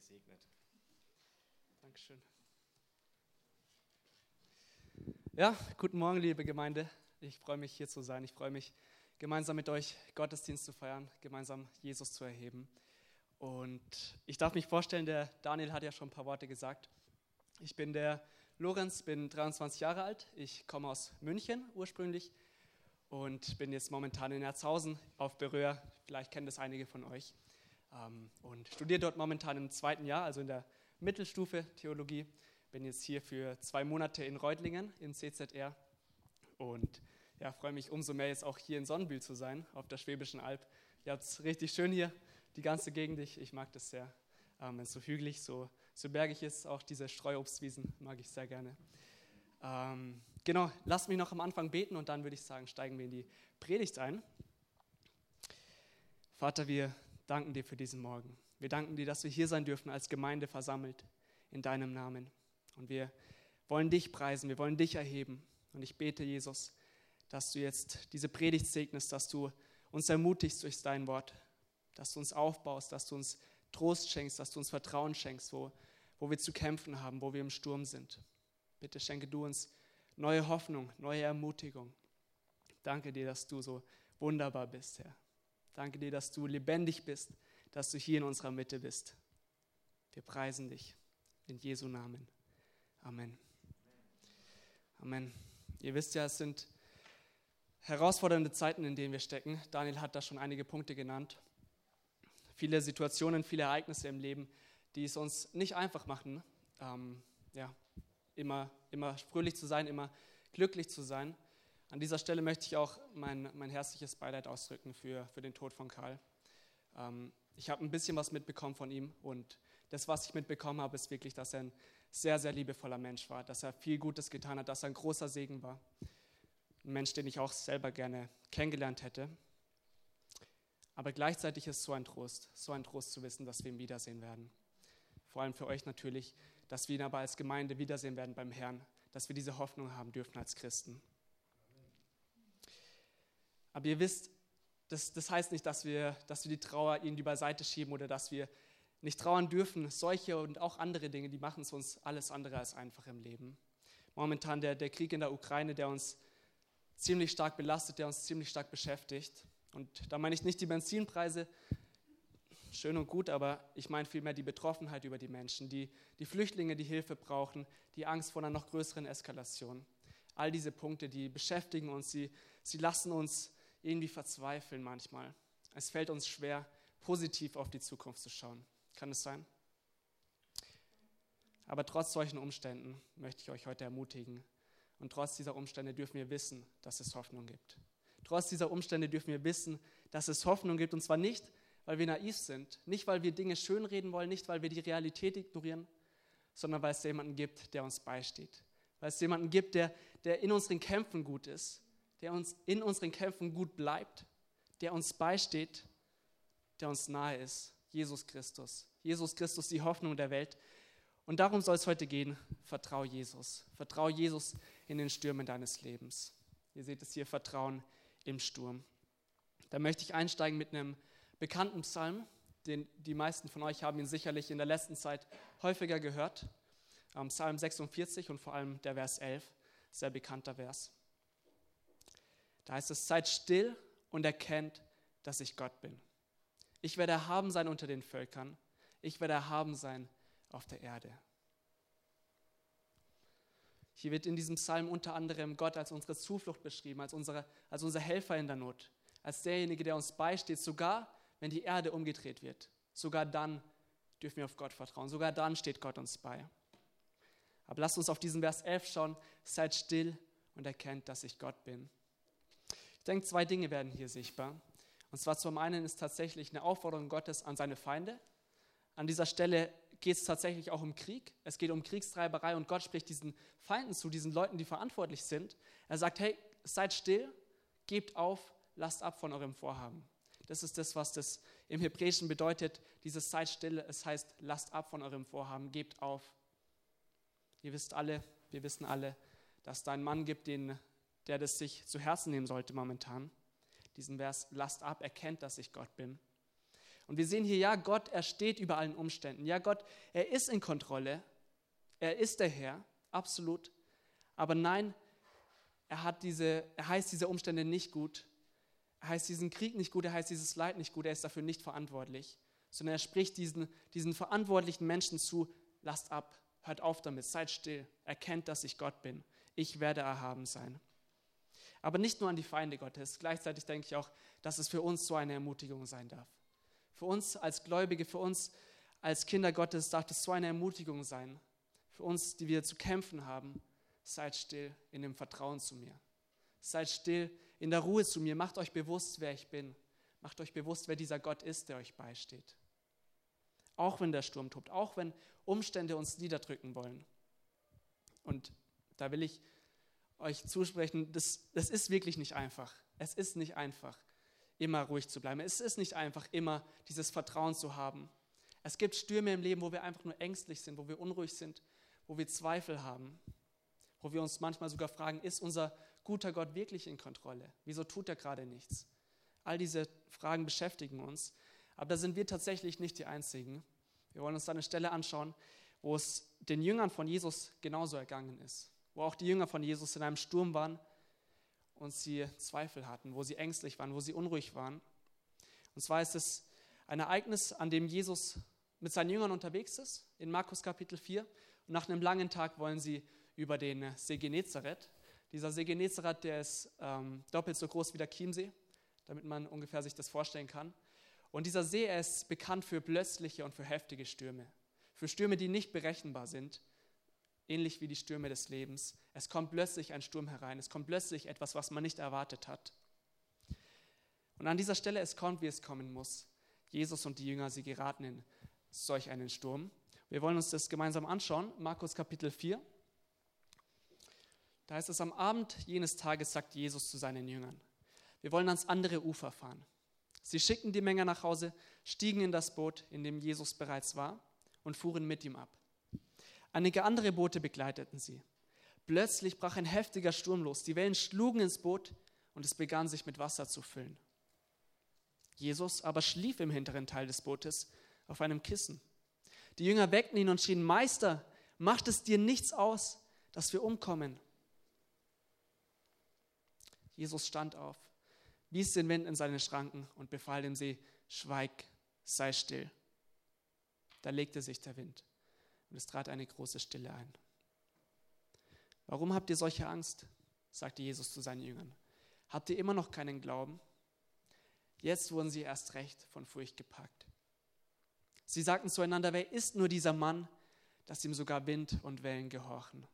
gesegnet. Dankeschön. Ja, guten Morgen, liebe Gemeinde. Ich freue mich, hier zu sein. Ich freue mich, gemeinsam mit euch Gottesdienst zu feiern, gemeinsam Jesus zu erheben. Und ich darf mich vorstellen, der Daniel hat ja schon ein paar Worte gesagt. Ich bin der Lorenz, bin 23 Jahre alt. Ich komme aus München ursprünglich und bin jetzt momentan in Erzhausen auf Beröa. Vielleicht kennen das einige von euch. Und studiere dort momentan im 2. Jahr, also in der Mittelstufe Theologie. Bin jetzt hier für 2 Monate in Reutlingen im CZR und ja, freue mich umso mehr, jetzt auch hier in Sonnenbühl zu sein, auf der Schwäbischen Alb. Ihr habt es richtig schön hier, die ganze Gegend. Ich mag das sehr, wenn es so hügelig, so bergig ist. Auch diese Streuobstwiesen mag ich sehr gerne. Genau, lasst mich noch am Anfang beten und dann würde ich sagen, steigen wir in die Predigt ein. Vater, wir danken dir für diesen Morgen. Wir danken dir, dass wir hier sein dürfen als Gemeinde versammelt in deinem Namen. Und wir wollen dich preisen, wir wollen dich erheben. Und ich bete, Jesus, dass du jetzt diese Predigt segnest, dass du uns ermutigst durch dein Wort, dass du uns aufbaust, dass du uns Trost schenkst, dass du uns Vertrauen schenkst, wo wir zu kämpfen haben, wo wir im Sturm sind. Bitte schenke du uns neue Hoffnung, neue Ermutigung. Danke dir, dass du so wunderbar bist, Herr. Danke dir, dass du lebendig bist, dass du hier in unserer Mitte bist. Wir preisen dich in Jesu Namen. Amen. Amen. Ihr wisst ja, es sind herausfordernde Zeiten, in denen wir stecken. Daniel hat da schon einige Punkte genannt. Viele Situationen, viele Ereignisse im Leben, die es uns nicht einfach machen, immer fröhlich zu sein, immer glücklich zu sein. An dieser Stelle möchte ich auch mein herzliches Beileid ausdrücken für den Tod von Karl. Ich habe ein bisschen was mitbekommen von ihm und das, was ich mitbekommen habe, ist wirklich, dass er ein sehr, sehr liebevoller Mensch war, dass er viel Gutes getan hat, dass er ein großer Segen war. Ein Mensch, den ich auch selber gerne kennengelernt hätte. Aber gleichzeitig ist es so ein Trost zu wissen, dass wir ihn wiedersehen werden. Vor allem für euch natürlich, dass wir ihn aber als Gemeinde wiedersehen werden beim Herrn, dass wir diese Hoffnung haben dürfen als Christen. Aber ihr wisst, das heißt nicht, dass wir die Trauer irgendwie beiseite schieben oder dass wir nicht trauern dürfen. Solche und auch andere Dinge, die machen es uns alles andere als einfach im Leben. Momentan der Krieg in der Ukraine, der uns ziemlich stark belastet, der uns ziemlich stark beschäftigt. Und da meine ich nicht die Benzinpreise, schön und gut, aber ich meine vielmehr die Betroffenheit über die Menschen, die Flüchtlinge, die Hilfe brauchen, die Angst vor einer noch größeren Eskalation. All diese Punkte, die beschäftigen uns, sie lassen uns irgendwie verzweifeln manchmal. Es fällt uns schwer, positiv auf die Zukunft zu schauen. Kann es sein? Aber trotz solchen Umständen möchte ich euch heute ermutigen. Und trotz dieser Umstände dürfen wir wissen, dass es Hoffnung gibt. Trotz dieser Umstände dürfen wir wissen, dass es Hoffnung gibt. Und zwar nicht, weil wir naiv sind, nicht, weil wir Dinge schönreden wollen, nicht, weil wir die Realität ignorieren, sondern weil es jemanden gibt, der uns beisteht. Weil es jemanden gibt, der in unseren Kämpfen gut ist, der uns in unseren Kämpfen gut bleibt, der uns beisteht, der uns nahe ist. Jesus Christus. Jesus Christus, die Hoffnung der Welt. Und darum soll es heute gehen. Vertrau Jesus. Vertrau Jesus in den Stürmen deines Lebens. Ihr seht es hier, Vertrauen im Sturm. Da möchte ich einsteigen mit einem bekannten Psalm. Die meisten von euch haben ihn sicherlich in der letzten Zeit häufiger gehört. Psalm 46 und vor allem der Vers 11. Sehr bekannter Vers. Da heißt es, seid still und erkennt, dass ich Gott bin. Ich werde erhaben sein unter den Völkern. Ich werde erhaben sein auf der Erde. Hier wird in diesem Psalm unter anderem Gott als unsere Zuflucht beschrieben, als unser Helfer in der Not, als derjenige, der uns beisteht, sogar wenn die Erde umgedreht wird. Sogar dann dürfen wir auf Gott vertrauen. Sogar dann steht Gott uns bei. Aber lasst uns auf diesen Vers 11 schauen. Seid still und erkennt, dass ich Gott bin. Ich denke, 2 Dinge werden hier sichtbar. Und zwar zum einen ist tatsächlich eine Aufforderung Gottes an seine Feinde. An dieser Stelle geht es tatsächlich auch um Krieg. Es geht um Kriegstreiberei und Gott spricht diesen Feinden zu, diesen Leuten, die verantwortlich sind. Er sagt, hey, seid still, gebt auf, lasst ab von eurem Vorhaben. Das ist das, was das im Hebräischen bedeutet, dieses seid still, es heißt, lasst ab von eurem Vorhaben, gebt auf. Wir wissen alle, dass da einen Mann gibt, der das sich zu Herzen nehmen sollte momentan. Diesen Vers, lasst ab, erkennt, dass ich Gott bin. Und wir sehen hier, ja, Gott, er steht über allen Umständen. Ja, Gott, er ist in Kontrolle. Er ist der Herr, absolut. Aber nein, er heißt diese Umstände nicht gut. Er heißt diesen Krieg nicht gut, er heißt dieses Leid nicht gut, er ist dafür nicht verantwortlich. Sondern er spricht diesen verantwortlichen Menschen zu, lasst ab, hört auf damit, seid still, erkennt, dass ich Gott bin. Ich werde erhaben sein. Aber nicht nur an die Feinde Gottes, gleichzeitig denke ich auch, dass es für uns so eine Ermutigung sein darf. Für uns als Gläubige, für uns als Kinder Gottes darf es so eine Ermutigung sein. Für uns, die wir zu kämpfen haben, seid still in dem Vertrauen zu mir. Seid still in der Ruhe zu mir. Macht euch bewusst, wer ich bin. Macht euch bewusst, wer dieser Gott ist, der euch beisteht. Auch wenn der Sturm tobt, auch wenn Umstände uns niederdrücken wollen. Und da will ich euch zusprechen, das ist wirklich nicht einfach. Es ist nicht einfach, immer ruhig zu bleiben. Es ist nicht einfach, immer dieses Vertrauen zu haben. Es gibt Stürme im Leben, wo wir einfach nur ängstlich sind, wo wir unruhig sind, wo wir Zweifel haben, wo wir uns manchmal sogar fragen, ist unser guter Gott wirklich in Kontrolle? Wieso tut er gerade nichts? All diese Fragen beschäftigen uns, aber da sind wir tatsächlich nicht die Einzigen. Wir wollen uns da eine Stelle anschauen, wo es den Jüngern von Jesus genauso ergangen ist, wo auch die Jünger von Jesus in einem Sturm waren und sie Zweifel hatten, wo sie ängstlich waren, wo sie unruhig waren. Und zwar ist es ein Ereignis, an dem Jesus mit seinen Jüngern unterwegs ist, in Markus Kapitel 4. Und nach einem langen Tag wollen sie über den See Genezareth. Dieser See Genezareth, der ist doppelt so groß wie der Chiemsee, damit man ungefähr sich das vorstellen kann. Und dieser See, er ist bekannt für plötzliche und für heftige Stürme. Für Stürme, die nicht berechenbar sind, ähnlich wie die Stürme des Lebens. Es kommt plötzlich ein Sturm herein, es kommt plötzlich etwas, was man nicht erwartet hat. Und an dieser Stelle, es kommt, wie es kommen muss. Jesus und die Jünger, sie geraten in solch einen Sturm. Wir wollen uns das gemeinsam anschauen, Markus Kapitel 4. Da heißt es, am Abend jenes Tages sagt Jesus zu seinen Jüngern, wir wollen ans andere Ufer fahren. Sie schickten die Menge nach Hause, stiegen in das Boot, in dem Jesus bereits war, und fuhren mit ihm ab. Einige andere Boote begleiteten sie. Plötzlich brach ein heftiger Sturm los. Die Wellen schlugen ins Boot und es begann sich mit Wasser zu füllen. Jesus aber schlief im hinteren Teil des Bootes auf einem Kissen. Die Jünger weckten ihn und schrien, Meister, macht es dir nichts aus, dass wir umkommen? Jesus stand auf, wies den Wind in seine Schranken und befahl dem See, schweig, sei still. Da legte sich der Wind und es trat eine große Stille ein. Warum habt ihr solche Angst? Sagte Jesus zu seinen Jüngern. Habt ihr immer noch keinen Glauben? Jetzt wurden sie erst recht von Furcht gepackt. Sie sagten zueinander, wer ist nur dieser Mann, dass ihm sogar Wind und Wellen gehorchen?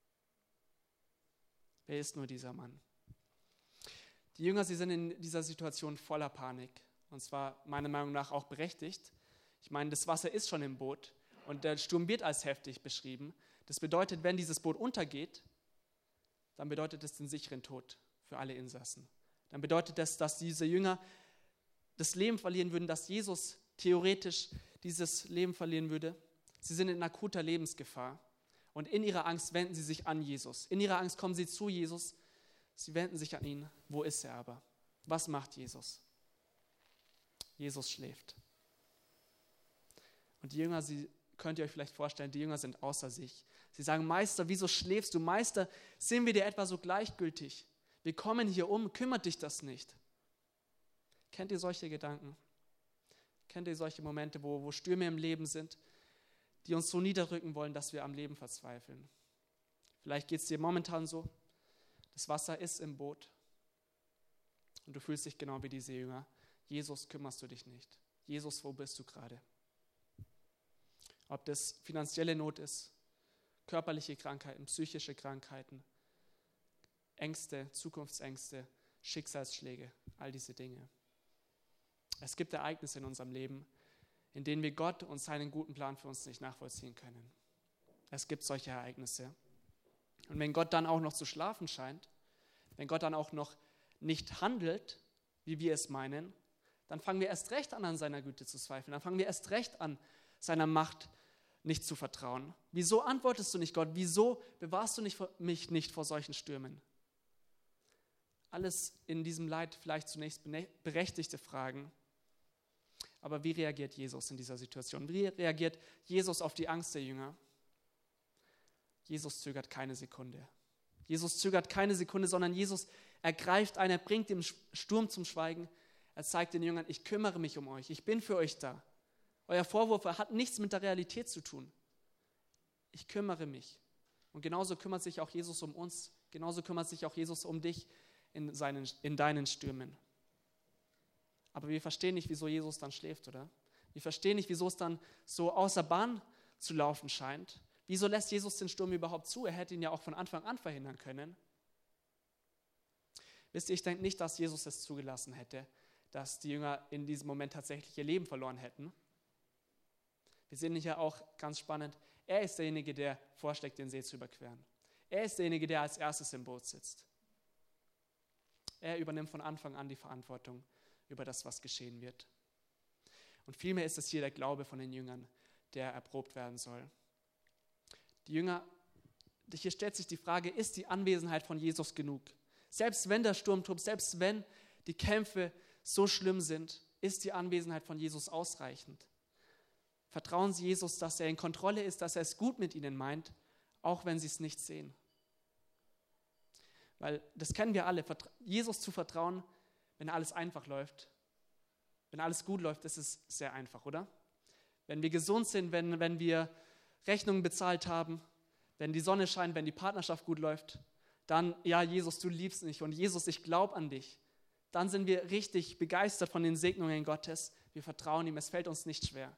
Wer ist nur dieser Mann? Die Jünger, sie sind in dieser Situation voller Panik. Und zwar meiner Meinung nach auch berechtigt. Ich meine, das Wasser ist schon im Boot und der Sturm wird als heftig beschrieben. Das bedeutet, wenn dieses Boot untergeht, dann bedeutet es den sicheren Tod für alle Insassen. Dann bedeutet das, dass diese Jünger das Leben verlieren würden, dass Jesus theoretisch dieses Leben verlieren würde. Sie sind in akuter Lebensgefahr. Und in ihrer Angst wenden sie sich an Jesus. In ihrer Angst kommen sie zu Jesus. Sie wenden sich an ihn. Wo ist er aber? Was macht Jesus? Jesus schläft. Und die Jünger, könnt ihr euch vielleicht vorstellen, die Jünger sind außer sich. Sie sagen, Meister, wieso schläfst du? Meister, sind wir dir etwa so gleichgültig? Wir kommen hier um, kümmert dich das nicht? Kennt ihr solche Gedanken? Kennt ihr solche Momente, wo Stürme im Leben sind, die uns so niederdrücken wollen, dass wir am Leben verzweifeln? Vielleicht geht es dir momentan so, das Wasser ist im Boot und du fühlst dich genau wie diese Jünger. Jesus, kümmerst du dich nicht? Jesus, wo bist du gerade? Ob das finanzielle Not ist, körperliche Krankheiten, psychische Krankheiten, Ängste, Zukunftsängste, Schicksalsschläge, all diese Dinge. Es gibt Ereignisse in unserem Leben, in denen wir Gott und seinen guten Plan für uns nicht nachvollziehen können. Es gibt solche Ereignisse. Und wenn Gott dann auch noch zu schlafen scheint, wenn Gott dann auch noch nicht handelt, wie wir es meinen, dann fangen wir erst recht an seiner Güte zu zweifeln. Dann fangen wir erst recht an, seiner Macht nicht zu vertrauen. Wieso antwortest du nicht, Gott? Wieso bewahrst du mich nicht vor solchen Stürmen? Alles in diesem Leid vielleicht zunächst berechtigte Fragen. Aber wie reagiert Jesus in dieser Situation? Wie reagiert Jesus auf die Angst der Jünger? Jesus zögert keine Sekunde. Jesus zögert keine Sekunde, sondern Jesus ergreift ein, er bringt den Sturm zum Schweigen. Er zeigt den Jüngern, ich kümmere mich um euch, ich bin für euch da. Euer Vorwurf hat nichts mit der Realität zu tun. Ich kümmere mich. Und genauso kümmert sich auch Jesus um uns. Genauso kümmert sich auch Jesus um dich in deinen Stürmen. Aber wir verstehen nicht, wieso Jesus dann schläft, oder? Wir verstehen nicht, wieso es dann so außer Bahn zu laufen scheint. Wieso lässt Jesus den Sturm überhaupt zu? Er hätte ihn ja auch von Anfang an verhindern können. Wisst ihr, ich denke nicht, dass Jesus es zugelassen hätte, dass die Jünger in diesem Moment tatsächlich ihr Leben verloren hätten. Wir sehen hier auch ganz spannend, er ist derjenige, der vorschlägt, den See zu überqueren. Er ist derjenige, der als erstes im Boot sitzt. Er übernimmt von Anfang an die Verantwortung über das, was geschehen wird. Und vielmehr ist es hier der Glaube von den Jüngern, der erprobt werden soll. Die Jünger, hier stellt sich die Frage, ist die Anwesenheit von Jesus genug? Selbst wenn der Sturm tobt, selbst wenn die Kämpfe so schlimm sind, ist die Anwesenheit von Jesus ausreichend? Vertrauen Sie Jesus, dass er in Kontrolle ist, dass er es gut mit ihnen meint, auch wenn sie es nicht sehen. Weil das kennen wir alle, Jesus zu vertrauen, wenn alles einfach läuft, wenn alles gut läuft, ist es sehr einfach, oder? Wenn wir gesund sind, wenn wir Rechnungen bezahlt haben, wenn die Sonne scheint, wenn die Partnerschaft gut läuft, dann, ja, Jesus, du liebst mich und Jesus, ich glaube an dich. Dann sind wir richtig begeistert von den Segnungen Gottes. Wir vertrauen ihm, es fällt uns nicht schwer.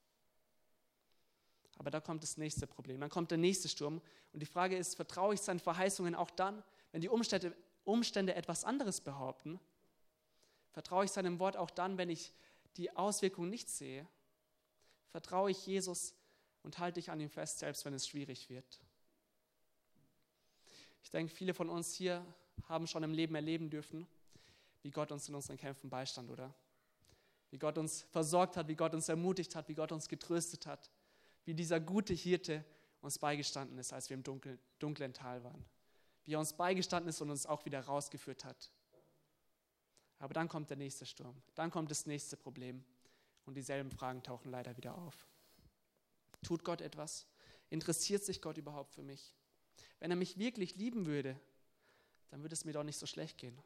Aber da kommt das nächste Problem, dann kommt der nächste Sturm. Und die Frage ist, vertraue ich seinen Verheißungen auch dann, wenn die Umstände etwas anderes behaupten? Vertraue ich seinem Wort auch dann, wenn ich die Auswirkungen nicht sehe? Vertraue ich Jesus und halte ich an ihm fest, selbst wenn es schwierig wird? Ich denke, viele von uns hier haben schon im Leben erleben dürfen, wie Gott uns in unseren Kämpfen beistand, oder? Wie Gott uns versorgt hat, wie Gott uns ermutigt hat, wie Gott uns getröstet hat, wie dieser gute Hirte uns beigestanden ist, als wir im dunklen Tal waren. Wie er uns beigestanden ist und uns auch wieder rausgeführt hat. Aber dann kommt der nächste Sturm, dann kommt das nächste Problem und dieselben Fragen tauchen leider wieder auf. Tut Gott etwas? Interessiert sich Gott überhaupt für mich? Wenn er mich wirklich lieben würde, dann würde es mir doch nicht so schlecht gehen.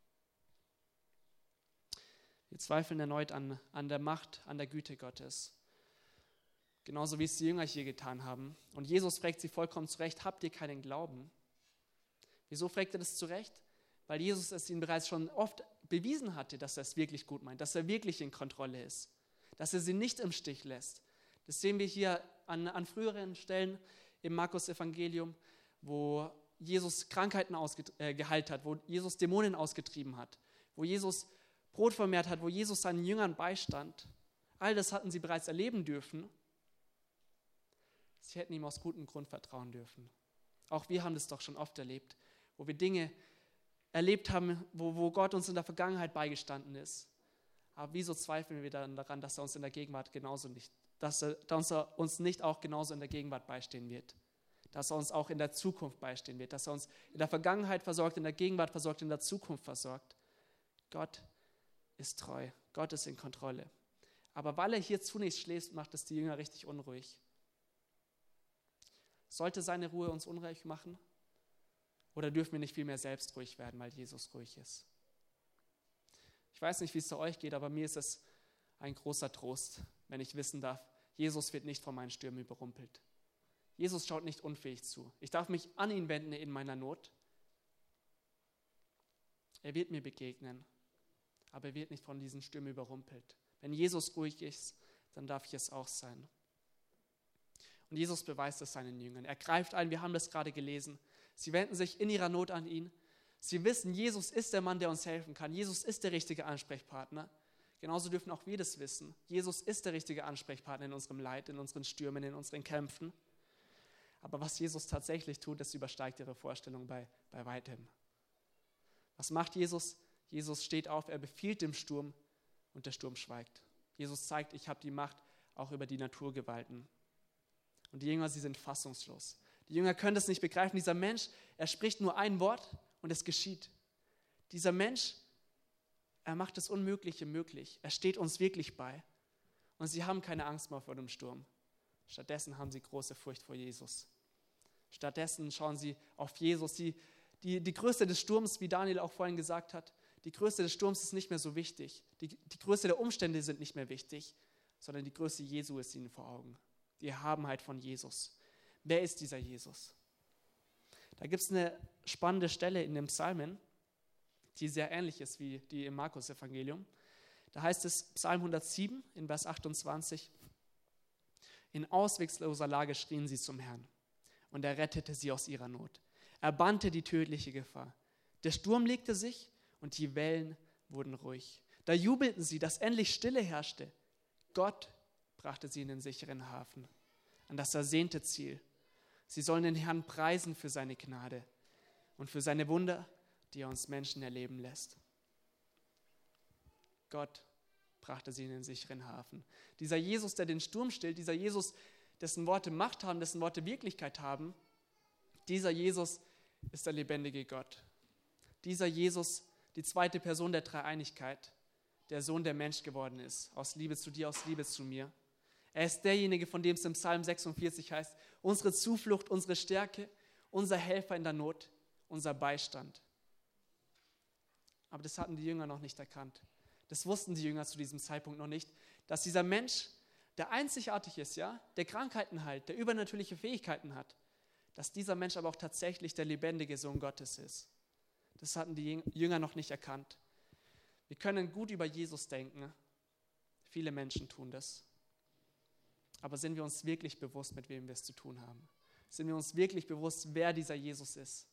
Wir zweifeln erneut an der Macht, an der Güte Gottes. Genauso wie es die Jünger hier getan haben. Und Jesus fragt sie vollkommen zurecht, habt ihr keinen Glauben? Wieso fragt er das zurecht? Weil Jesus es ihnen bereits schon oft bewiesen hatte, dass er es wirklich gut meint, dass er wirklich in Kontrolle ist, dass er sie nicht im Stich lässt. Das sehen wir hier an früheren Stellen im Markus-Evangelium, wo Jesus Krankheiten geheilt hat, wo Jesus Dämonen ausgetrieben hat, wo Jesus Brot vermehrt hat, wo Jesus seinen Jüngern beistand. All das hatten sie bereits erleben dürfen. Sie hätten ihm aus gutem Grund vertrauen dürfen. Auch wir haben das doch schon oft erlebt, wo wir Dinge erlebt haben, wo Gott uns in der Vergangenheit beigestanden ist. Aber wieso zweifeln wir dann daran, dass er uns in der Gegenwart genauso nicht, dass er uns nicht auch genauso in der Gegenwart beistehen wird? Dass er uns auch in der Zukunft beistehen wird, dass er uns in der Vergangenheit versorgt, in der Gegenwart versorgt, in der Zukunft versorgt. Gott ist treu, Gott ist in Kontrolle. Aber weil er hier zunächst schläft, macht es die Jünger richtig unruhig. Sollte seine Ruhe uns unruhig machen? Oder dürfen wir nicht vielmehr selbst ruhig werden, weil Jesus ruhig ist? Ich weiß nicht, wie es zu euch geht, aber mir ist es ein großer Trost, wenn ich wissen darf, Jesus wird nicht von meinen Stürmen überrumpelt. Jesus schaut nicht unfähig zu. Ich darf mich an ihn wenden in meiner Not. Er wird mir begegnen, aber er wird nicht von diesen Stürmen überrumpelt. Wenn Jesus ruhig ist, dann darf ich es auch sein. Und Jesus beweist es seinen Jüngern. Er greift ein, wir haben das gerade gelesen. Sie wenden sich in ihrer Not an ihn. Sie wissen, Jesus ist der Mann, der uns helfen kann. Jesus ist der richtige Ansprechpartner. Genauso dürfen auch wir das wissen. Jesus ist der richtige Ansprechpartner in unserem Leid, in unseren Stürmen, in unseren Kämpfen. Aber was Jesus tatsächlich tut, das übersteigt ihre Vorstellung bei weitem. Was macht Jesus? Jesus steht auf, er befiehlt dem Sturm und der Sturm schweigt. Jesus zeigt, ich habe die Macht auch über die Naturgewalten. Und die Jünger, sie sind fassungslos. Die Jünger können das nicht begreifen. Dieser Mensch, er spricht nur ein Wort und es geschieht. Dieser Mensch, er macht das Unmögliche möglich. Er steht uns wirklich bei. und sie haben keine Angst mehr vor dem Sturm. Stattdessen haben sie große Furcht vor Jesus. Stattdessen schauen sie auf Jesus. Die Größe des Sturms, wie Daniel auch vorhin gesagt hat, die Größe des Sturms ist nicht mehr so wichtig. Die Größe der Umstände sind nicht mehr wichtig, sondern die Größe Jesu ist ihnen vor Augen. Die Erhabenheit von Jesus. Wer ist dieser Jesus? Da gibt es eine spannende Stelle in den Psalmen, die sehr ähnlich ist wie die im Markus-Evangelium. Da heißt es, Psalm 107 in Vers 28, in auswegloser Lage schrien sie zum Herrn und er rettete sie aus ihrer Not. Er bannte die tödliche Gefahr. Der Sturm legte sich und die Wellen wurden ruhig. Da jubelten sie, dass endlich Stille herrschte. Gott brachte sie in den sicheren Hafen, an das ersehnte Ziel. Sie sollen den Herrn preisen für seine Gnade und für seine Wunder, die er uns Menschen erleben lässt. Gott brachte sie in den sicheren Hafen. Dieser Jesus, der den Sturm stillt, dieser Jesus, dessen Worte Macht haben, dessen Worte Wirklichkeit haben, dieser Jesus ist der lebendige Gott. Dieser Jesus, die zweite Person der Dreieinigkeit, der Sohn, der Mensch geworden ist, aus Liebe zu dir, aus Liebe zu mir. Er ist derjenige, von dem es im Psalm 46 heißt, unsere Zuflucht, unsere Stärke, unser Helfer in der Not, unser Beistand. Aber das hatten die Jünger noch nicht erkannt. Das wussten die Jünger zu diesem Zeitpunkt noch nicht, dass dieser Mensch, der einzigartig ist, ja, der Krankheiten heilt, der übernatürliche Fähigkeiten hat, dass dieser Mensch aber auch tatsächlich der lebendige Sohn Gottes ist. Das hatten die Jünger noch nicht erkannt. Wir können gut über Jesus denken. Viele Menschen tun das. Aber sind wir uns wirklich bewusst, mit wem wir es zu tun haben? Sind wir uns wirklich bewusst, wer dieser Jesus ist?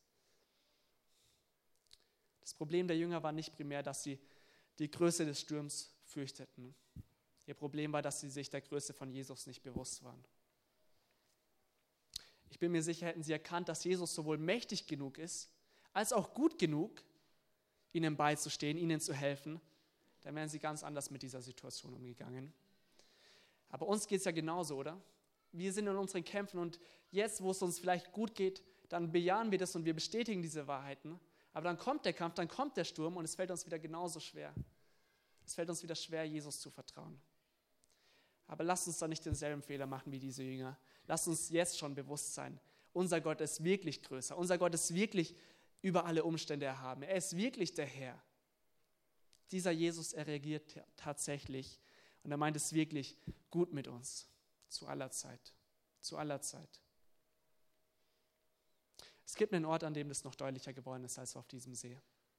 Das Problem der Jünger war nicht primär, dass sie die Größe des Sturms fürchteten. Ihr Problem war, dass sie sich der Größe von Jesus nicht bewusst waren. Ich bin mir sicher, hätten sie erkannt, dass Jesus sowohl mächtig genug ist, als auch gut genug, ihnen beizustehen, ihnen zu helfen, dann wären sie ganz anders mit dieser Situation umgegangen. Aber uns geht es ja genauso, oder? Wir sind in unseren Kämpfen und jetzt, wo es uns vielleicht gut geht, dann bejahen wir das und wir bestätigen diese Wahrheiten. Aber dann kommt der Kampf, dann kommt der Sturm und es fällt uns wieder genauso schwer. Es fällt uns wieder schwer, Jesus zu vertrauen. Aber lasst uns da nicht denselben Fehler machen wie diese Jünger. Lasst uns jetzt schon bewusst sein, unser Gott ist wirklich größer. Unser Gott ist wirklich über alle Umstände erhaben. Er ist wirklich der Herr. Dieser Jesus, er reagiert tatsächlich und er meint es wirklich gut mit uns. Zu aller Zeit. Zu aller Zeit. Es gibt einen Ort, an dem das noch deutlicher geworden ist als auf diesem See.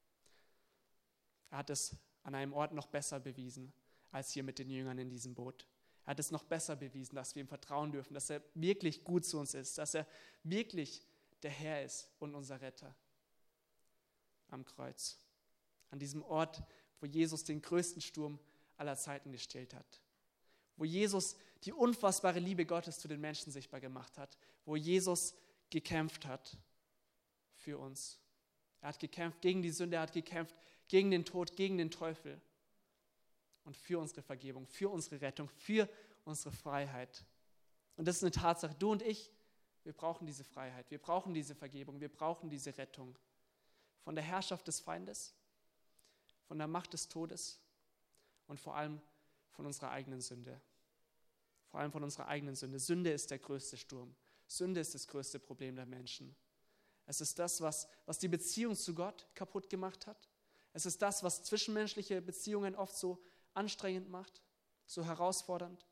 Er hat es an einem Ort noch besser bewiesen, als hier mit den Jüngern in diesem Boot. Er hat es noch besser bewiesen, dass wir ihm vertrauen dürfen, dass er wirklich gut zu uns ist, dass er wirklich der Herr ist und unser Retter. Am Kreuz. An diesem Ort, wo Jesus den größten Sturm aller Zeiten gestillt hat. Wo Jesus die unfassbare Liebe Gottes zu den Menschen sichtbar gemacht hat. Wo Jesus gekämpft hat für uns. Er hat gekämpft gegen die Sünde, er hat gekämpft gegen den Tod, gegen den Teufel. Und für unsere Vergebung, für unsere Rettung, für unsere Freiheit. Und das ist eine Tatsache. Du und ich, wir brauchen diese Freiheit, wir brauchen diese Vergebung, wir brauchen diese Rettung. Von der Herrschaft des Feindes, von der Macht des Todes und vor allem von unserer eigenen Sünde. Vor allem von unserer eigenen Sünde. Sünde ist der größte Sturm. Sünde ist das größte Problem der Menschen. Es ist das, was die Beziehung zu Gott kaputt gemacht hat. Es ist das, was zwischenmenschliche Beziehungen oft so anstrengend macht, so herausfordernd.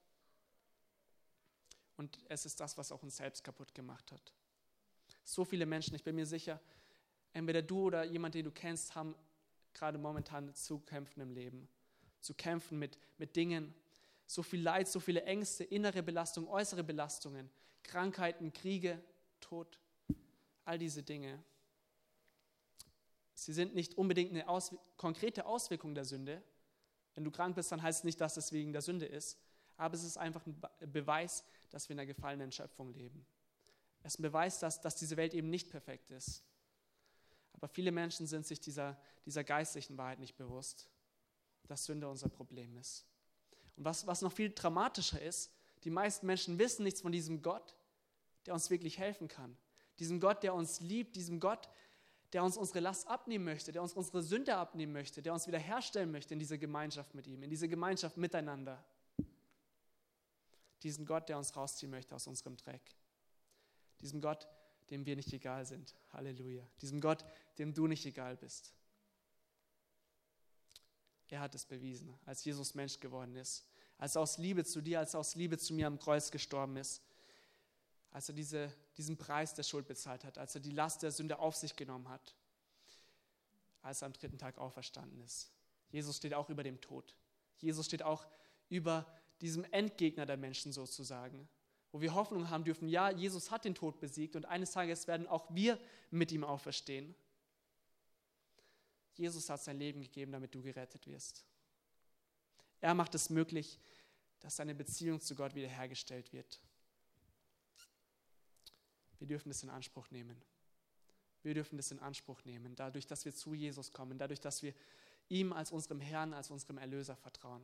Und es ist das, was auch uns selbst kaputt gemacht hat. So viele Menschen, ich bin mir sicher, entweder du oder jemand, den du kennst, haben gerade momentan zu kämpfen im Leben. Zu kämpfen mit Dingen, so viel Leid, so viele Ängste, innere Belastung, äußere Belastungen, Krankheiten, Kriege, Tod, all diese Dinge. Sie sind nicht unbedingt eine konkrete Auswirkung der Sünde. Wenn du krank bist, dann heißt es nicht, dass es wegen der Sünde ist, aber es ist einfach ein Beweis, dass wir in einer gefallenen Schöpfung leben. Es ist ein Beweis, dass diese Welt eben nicht perfekt ist. Aber viele Menschen sind sich dieser geistlichen Wahrheit nicht bewusst, dass Sünde unser Problem ist. Und was noch viel dramatischer ist, die meisten Menschen wissen nichts von diesem Gott, der uns wirklich helfen kann. Diesem Gott, der uns liebt, diesem Gott, der uns unsere Last abnehmen möchte, der uns unsere Sünde abnehmen möchte, der uns wiederherstellen möchte in diese Gemeinschaft mit ihm, in diese Gemeinschaft miteinander. Diesen Gott, der uns rausziehen möchte aus unserem Dreck. Diesem Gott, dem wir nicht egal sind. Halleluja. Diesem Gott, dem du nicht egal bist. Er hat es bewiesen, als Jesus Mensch geworden ist. Als er aus Liebe zu dir, als er aus Liebe zu mir am Kreuz gestorben ist. Als er diesen Preis der Schuld bezahlt hat. Als er die Last der Sünde auf sich genommen hat. Als er am 3. Tag auferstanden ist. Jesus steht auch über dem Tod. Jesus steht auch über diesem Endgegner der Menschen sozusagen. Wo wir Hoffnung haben dürfen, ja, Jesus hat den Tod besiegt und eines Tages werden auch wir mit ihm auferstehen. Jesus hat sein Leben gegeben, damit du gerettet wirst. Er macht es möglich, dass deine Beziehung zu Gott wiederhergestellt wird. Wir dürfen das in Anspruch nehmen. Wir dürfen das in Anspruch nehmen, dadurch, dass wir zu Jesus kommen, dadurch, dass wir ihm als unserem Herrn, als unserem Erlöser vertrauen.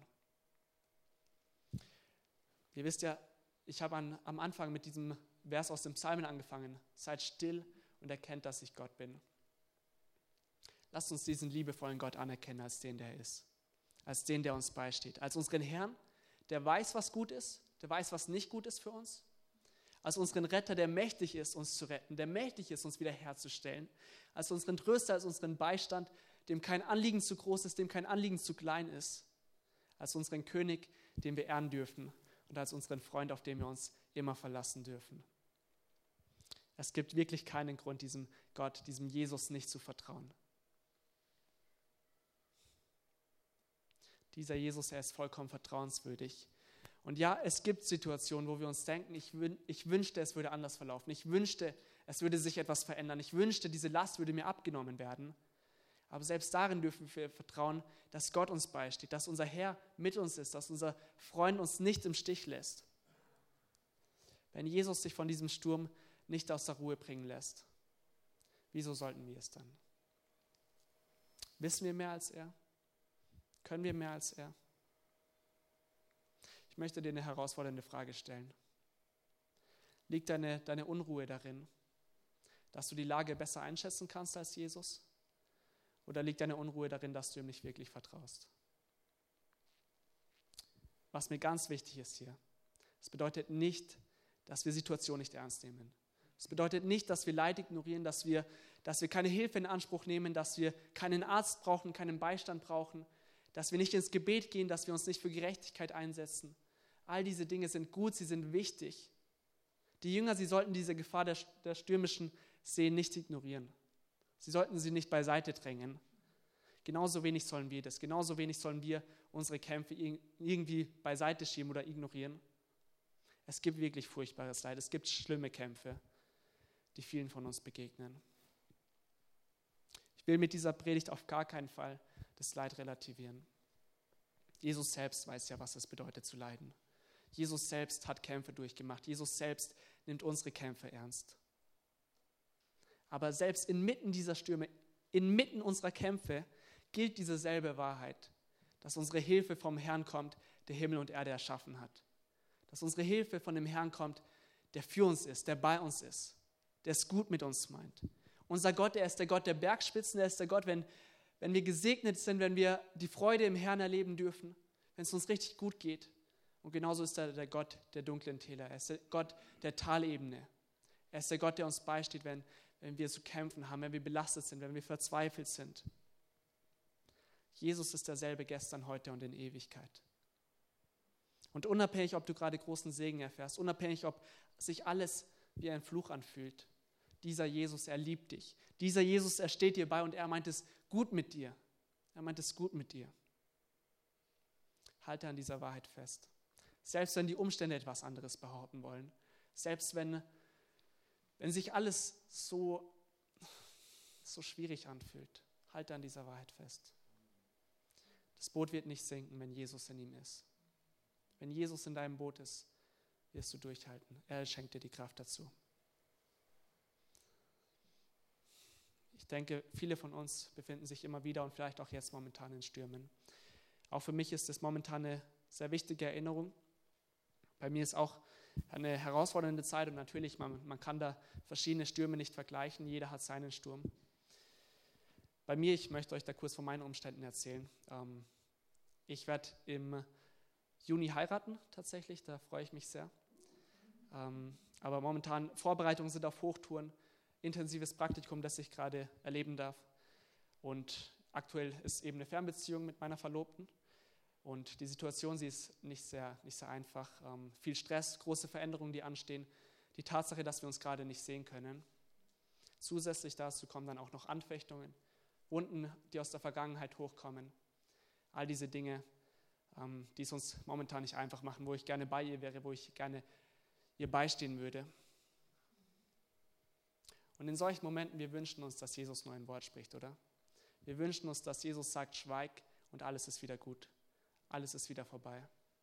Ihr wisst ja, ich habe am Anfang mit diesem Vers aus dem Psalmen angefangen. Seid still und erkennt, dass ich Gott bin. Lasst uns diesen liebevollen Gott anerkennen als den, der er ist. Als den, der uns beisteht. Als unseren Herrn, der weiß, was gut ist, der weiß, was nicht gut ist für uns. Als unseren Retter, der mächtig ist, uns zu retten, der mächtig ist, uns wiederherzustellen. Als unseren Tröster, als unseren Beistand, dem kein Anliegen zu groß ist, dem kein Anliegen zu klein ist. Als unseren König, den wir ehren dürfen. Und als unseren Freund, auf den wir uns immer verlassen dürfen. Es gibt wirklich keinen Grund, diesem Gott, diesem Jesus nicht zu vertrauen. Dieser Jesus, er ist vollkommen vertrauenswürdig. Und ja, es gibt Situationen, wo wir uns denken, ich wünschte, es würde anders verlaufen. Ich wünschte, es würde sich etwas verändern. Ich wünschte, diese Last würde mir abgenommen werden. Aber selbst darin dürfen wir vertrauen, dass Gott uns beisteht, dass unser Herr mit uns ist, dass unser Freund uns nicht im Stich lässt. Wenn Jesus sich von diesem Sturm nicht aus der Ruhe bringen lässt, wieso sollten wir es dann? Wissen wir mehr als er? Können wir mehr als er? Ich möchte dir eine herausfordernde Frage stellen. Liegt deine Unruhe darin, dass du die Lage besser einschätzen kannst als Jesus? Oder liegt deine Unruhe darin, dass du ihm nicht wirklich vertraust? Was mir ganz wichtig ist hier, es bedeutet nicht, dass wir Situationen nicht ernst nehmen. Es bedeutet nicht, dass wir Leid ignorieren, dass wir keine Hilfe in Anspruch nehmen, dass wir keinen Arzt brauchen, keinen Beistand brauchen, dass wir nicht ins Gebet gehen, dass wir uns nicht für Gerechtigkeit einsetzen. All diese Dinge sind gut, sie sind wichtig. Die Jünger, sie sollten diese Gefahr der stürmischen See nicht ignorieren. Sie sollten sie nicht beiseite drängen. Genauso wenig sollen wir das. Genauso wenig sollen wir unsere Kämpfe irgendwie beiseite schieben oder ignorieren. Es gibt wirklich furchtbares Leid. Es gibt schlimme Kämpfe, die vielen von uns begegnen. Ich will mit dieser Predigt auf gar keinen Fall das Leid relativieren. Jesus selbst weiß ja, was es bedeutet zu leiden. Jesus selbst hat Kämpfe durchgemacht. Jesus selbst nimmt unsere Kämpfe ernst. Aber selbst inmitten dieser Stürme, inmitten unserer Kämpfe, gilt diese selbe Wahrheit, dass unsere Hilfe vom Herrn kommt, der Himmel und Erde erschaffen hat. Dass unsere Hilfe von dem Herrn kommt, der für uns ist, der bei uns ist, der es gut mit uns meint. Unser Gott, er ist der Gott der Bergspitzen, er ist der Gott, wenn wir gesegnet sind, wenn wir die Freude im Herrn erleben dürfen, wenn es uns richtig gut geht. Und genauso ist er der Gott der dunklen Täler, er ist der Gott der Talebene. Er ist der Gott, der uns beisteht, wenn wir zu kämpfen haben, wenn wir belastet sind, wenn wir verzweifelt sind. Jesus ist derselbe gestern, heute und in Ewigkeit. Und unabhängig, ob du gerade großen Segen erfährst, unabhängig, ob sich alles wie ein Fluch anfühlt, dieser Jesus, er liebt dich. Dieser Jesus, er steht dir bei und er meint es gut mit dir. Er meint es gut mit dir. Halte an dieser Wahrheit fest. Selbst wenn die Umstände etwas anderes behaupten wollen, selbst wenn sich alles so schwierig anfühlt, halte an dieser Wahrheit fest. Das Boot wird nicht sinken, wenn Jesus in ihm ist. Wenn Jesus in deinem Boot ist, wirst du durchhalten. Er schenkt dir die Kraft dazu. Ich denke, viele von uns befinden sich immer wieder und vielleicht auch jetzt momentan in Stürmen. Auch für mich ist es momentan eine sehr wichtige Erinnerung. Bei mir ist auch eine herausfordernde Zeit und natürlich, man kann da verschiedene Stürme nicht vergleichen. Jeder hat seinen Sturm. Bei mir, ich möchte euch da kurz von meinen Umständen erzählen. Ich werde im Juni heiraten tatsächlich, da freue ich mich sehr. Aber momentan Vorbereitungen sind auf Hochtouren, intensives Praktikum, das ich gerade erleben darf. Und aktuell ist eben eine Fernbeziehung mit meiner Verlobten. Und die Situation, sie ist nicht sehr einfach. Viel Stress, große Veränderungen, die anstehen. Die Tatsache, dass wir uns gerade nicht sehen können. Zusätzlich dazu kommen dann auch noch Anfechtungen, Wunden, die aus der Vergangenheit hochkommen. All diese Dinge, die es uns momentan nicht einfach machen, wo ich gerne bei ihr wäre, wo ich gerne ihr beistehen würde. Und in solchen Momenten, wir wünschen uns, dass Jesus nur ein Wort spricht, oder? Wir wünschen uns, dass Jesus sagt, schweig und alles ist wieder gut. Alles ist wieder vorbei.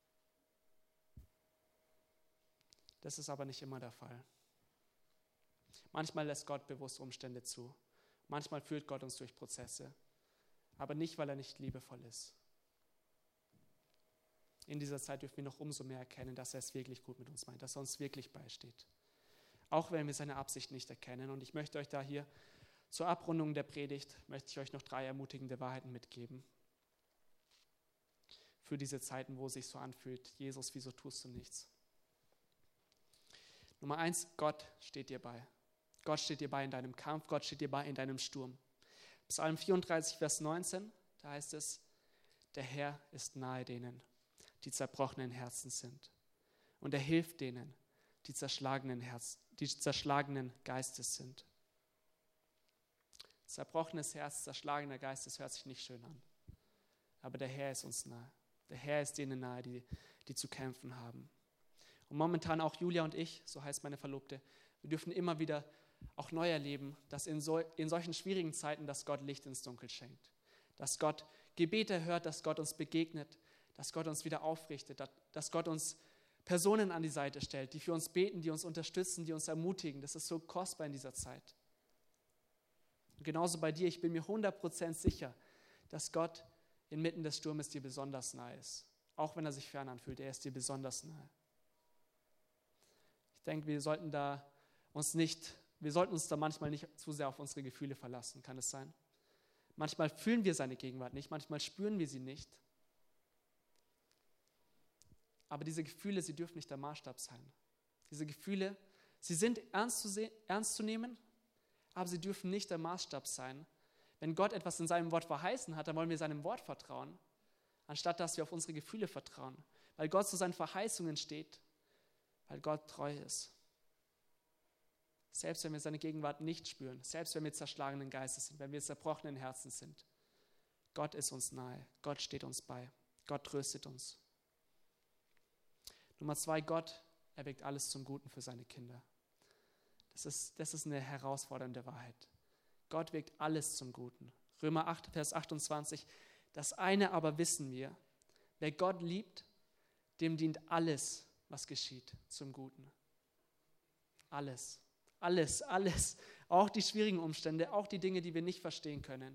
Das ist aber nicht immer der Fall. Manchmal lässt Gott bewusst Umstände zu. Manchmal führt Gott uns durch Prozesse. Aber nicht, weil er nicht liebevoll ist. In dieser Zeit dürfen wir noch umso mehr erkennen, dass er es wirklich gut mit uns meint, dass er uns wirklich beisteht. Auch wenn wir seine Absicht nicht erkennen. Und ich möchte euch da hier zur Abrundung der Predigt, möchte ich euch noch 3 ermutigende Wahrheiten mitgeben. Für diese Zeiten, wo es sich so anfühlt, Jesus, wieso tust du nichts? Nummer 1, Gott steht dir bei. Gott steht dir bei in deinem Kampf, Gott steht dir bei in deinem Sturm. Psalm 34, Vers 19, da heißt es, der Herr ist nahe denen, die zerbrochenen Herzen sind. Und er hilft denen, die zerschlagenen Geistes sind. Zerbrochenes Herz, zerschlagener Geist, das hört sich nicht schön an. Aber der Herr ist uns nahe. Der Herr ist denen nahe, die zu kämpfen haben. Und momentan auch Julia und ich, so heißt meine Verlobte, wir dürfen immer wieder auch neu erleben, dass in solchen schwierigen Zeiten, dass Gott Licht ins Dunkel schenkt. Dass Gott Gebete hört, dass Gott uns begegnet, dass Gott uns wieder aufrichtet, dass Gott uns Personen an die Seite stellt, die für uns beten, die uns unterstützen, die uns ermutigen. Das ist so kostbar in dieser Zeit. Und genauso bei dir, ich bin mir 100% sicher, dass Gott inmitten des Sturmes dir besonders nahe ist. Auch wenn er sich fern anfühlt, er ist dir besonders nahe. Ich denke, wir sollten uns da manchmal nicht zu sehr auf unsere Gefühle verlassen, kann es sein? Manchmal fühlen wir seine Gegenwart nicht, manchmal spüren wir sie nicht. Aber diese Gefühle, sie dürfen nicht der Maßstab sein. Diese Gefühle, sie sind ernst zu nehmen, aber sie dürfen nicht der Maßstab sein. Wenn Gott etwas in seinem Wort verheißen hat, dann wollen wir seinem Wort vertrauen, anstatt dass wir auf unsere Gefühle vertrauen. Weil Gott zu seinen Verheißungen steht, weil Gott treu ist. Selbst wenn wir seine Gegenwart nicht spüren, selbst wenn wir zerschlagenen Geistes sind, wenn wir zerbrochenen Herzen sind, Gott ist uns nahe, Gott steht uns bei, Gott tröstet uns. Nummer 2, Gott erweckt alles zum Guten für seine Kinder. Das ist eine herausfordernde Wahrheit. Gott wirkt alles zum Guten. Römer 8, Vers 28, das eine aber wissen wir, wer Gott liebt, dem dient alles, was geschieht, zum Guten. Alles, alles, alles, auch die schwierigen Umstände, auch die Dinge, die wir nicht verstehen können.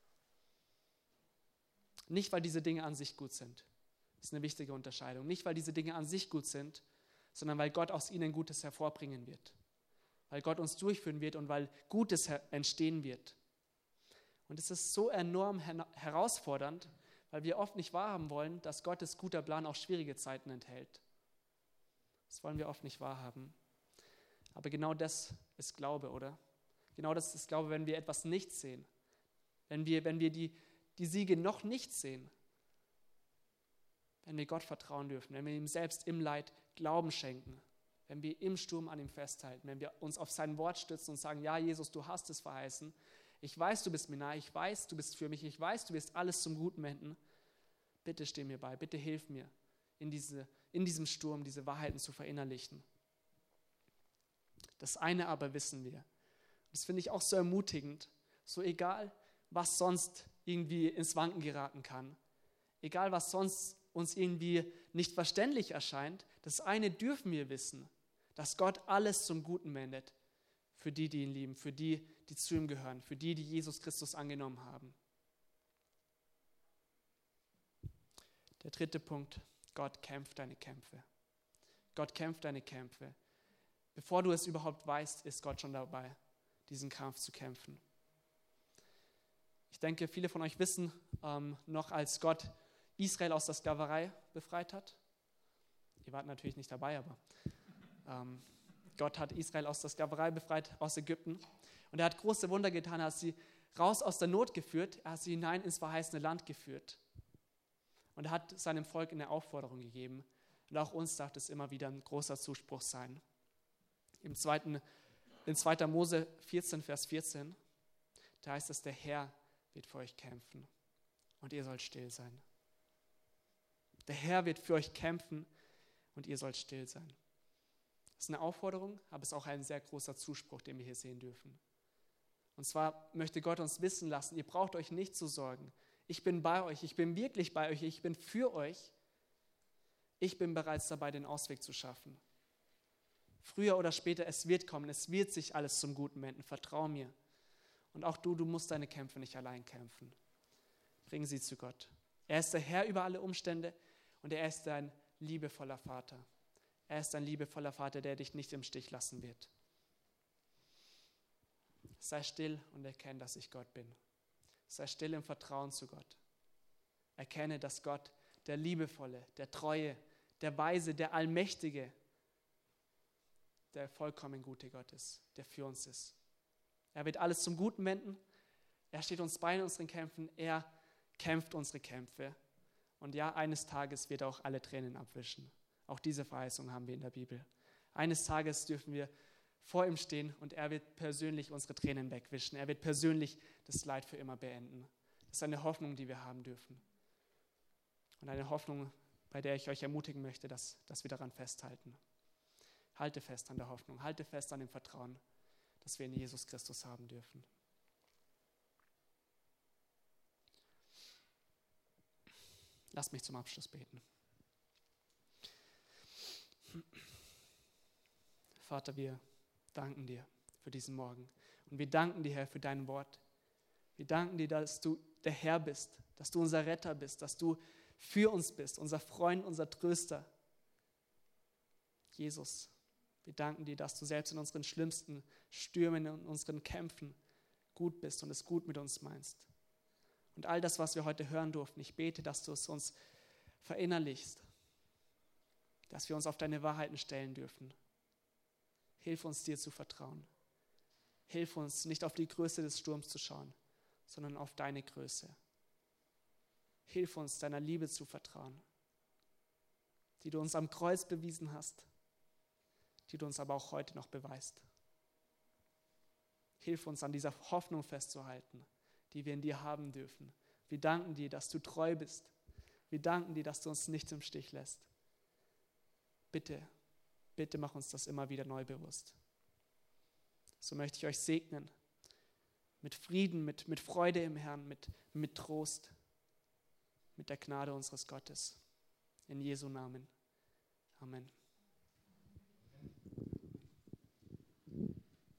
Nicht, weil diese Dinge an sich gut sind. Das ist eine wichtige Unterscheidung. Nicht, weil diese Dinge an sich gut sind, sondern weil Gott aus ihnen Gutes hervorbringen wird. Weil Gott uns durchführen wird und weil Gutes entstehen wird. Und es ist so enorm herausfordernd, weil wir oft nicht wahrhaben wollen, dass Gottes guter Plan auch schwierige Zeiten enthält. Das wollen wir oft nicht wahrhaben. Aber genau das ist Glaube, oder? Genau das ist Glaube, wenn wir etwas nicht sehen. Wenn wir die Siege noch nicht sehen. Wenn wir Gott vertrauen dürfen, wenn wir ihm selbst im Leid Glauben schenken, wenn wir im Sturm an ihm festhalten, wenn wir uns auf sein Wort stützen und sagen, ja Jesus, du hast es verheißen, ich weiß, du bist mir nahe, ich weiß, du bist für mich, ich weiß, du wirst alles zum Guten wenden, bitte steh mir bei, bitte hilf mir, in diesem Sturm diese Wahrheiten zu verinnerlichen. Das eine aber wissen wir. Das finde ich auch so ermutigend, so egal, was sonst irgendwie ins Wanken geraten kann, egal, was sonst uns irgendwie nicht verständlich erscheint, das eine dürfen wir wissen, dass Gott alles zum Guten wendet, für die, die ihn lieben, für die, die zu ihm gehören, für die, die Jesus Christus angenommen haben. Der 3. Punkt, Gott kämpft deine Kämpfe. Gott kämpft deine Kämpfe. Bevor du es überhaupt weißt, ist Gott schon dabei, diesen Kampf zu kämpfen. Ich denke, viele von euch wissen noch, als Gott Israel aus der Sklaverei befreit hat, ihr wart natürlich nicht dabei, aber Gott hat Israel aus der Sklaverei befreit, aus Ägypten. Und er hat große Wunder getan, er hat sie raus aus der Not geführt, er hat sie hinein ins verheißene Land geführt. Und er hat seinem Volk eine Aufforderung gegeben. Und auch uns darf es immer wieder ein großer Zuspruch sein. In 2. Mose 14, Vers 14, da heißt es, der Herr wird für euch kämpfen und ihr sollt still sein. Der Herr wird für euch kämpfen und ihr sollt still sein. Das ist eine Aufforderung, aber es ist auch ein sehr großer Zuspruch, den wir hier sehen dürfen. Und zwar möchte Gott uns wissen lassen, ihr braucht euch nicht zu sorgen. Ich bin bei euch, ich bin wirklich bei euch, ich bin für euch. Ich bin bereits dabei, den Ausweg zu schaffen. Früher oder später, es wird kommen, es wird sich alles zum Guten wenden, vertrau mir. Und auch du musst deine Kämpfe nicht allein kämpfen. Bring sie zu Gott. Er ist der Herr über alle Umstände und er ist dein liebevoller Vater. Er ist ein liebevoller Vater, der dich nicht im Stich lassen wird. Sei still und erkenne, dass ich Gott bin. Sei still im Vertrauen zu Gott. Erkenne, dass Gott der Liebevolle, der Treue, der Weise, der Allmächtige, der vollkommen gute Gott ist, der für uns ist. Er wird alles zum Guten wenden. Er steht uns bei in unseren Kämpfen. Er kämpft unsere Kämpfe. Und ja, eines Tages wird er auch alle Tränen abwischen. Auch diese Verheißung haben wir in der Bibel. Eines Tages dürfen wir vor ihm stehen und er wird persönlich unsere Tränen wegwischen. Er wird persönlich das Leid für immer beenden. Das ist eine Hoffnung, die wir haben dürfen. Und eine Hoffnung, bei der ich euch ermutigen möchte, dass wir daran festhalten. Halte fest an der Hoffnung, halte fest an dem Vertrauen, das wir in Jesus Christus haben dürfen. Lass mich zum Abschluss beten. Vater, wir danken dir für diesen Morgen. Und wir danken dir, Herr, für dein Wort. Wir danken dir, dass du der Herr bist, dass du unser Retter bist, dass du für uns bist, unser Freund, unser Tröster. Jesus, wir danken dir, dass du selbst in unseren schlimmsten Stürmen, in unseren Kämpfen gut bist und es gut mit uns meinst. Und all das, was wir heute hören durften, ich bete, dass du es uns verinnerlichst, dass wir uns auf deine Wahrheiten stellen dürfen. Hilf uns, dir zu vertrauen. Hilf uns, nicht auf die Größe des Sturms zu schauen, sondern auf deine Größe. Hilf uns, deiner Liebe zu vertrauen, die du uns am Kreuz bewiesen hast, die du uns aber auch heute noch beweist. Hilf uns, an dieser Hoffnung festzuhalten, die wir in dir haben dürfen. Wir danken dir, dass du treu bist. Wir danken dir, dass du uns nicht im Stich lässt. Bitte, bitte mach uns das immer wieder neu bewusst. So möchte ich euch segnen, mit Frieden, mit Freude im Herrn, mit Trost, mit der Gnade unseres Gottes. In Jesu Namen. Amen.